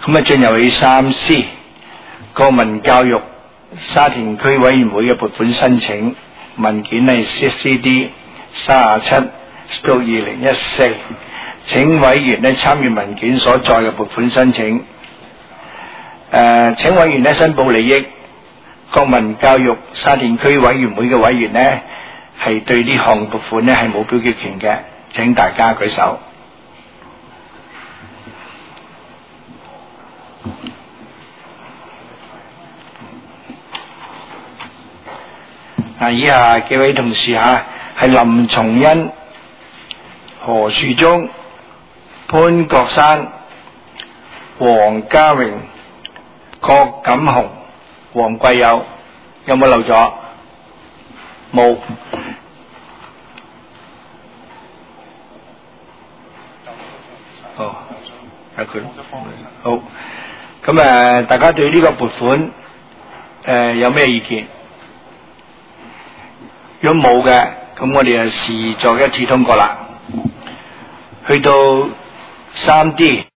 咁啊，進入去3C 國民教育沙田區委員會嘅撥款申請文件係 CCD 37/2014，請委員咧參閱文件所載嘅撥款申請。請委員咧申報利益。國民教育沙田區委員會嘅委員咧係對呢項撥款咧係冇表決權嘅，請大家舉手。以下幾位同事係林松恩、何樹忠、潘國山、黃家榮、郭錦雄、黃貴友，有冇漏咗？冇。好，係佢。好，咁大家對呢個撥款有咩意見？如果冇嘅，咁我哋就視作一次通過啦。去到3D。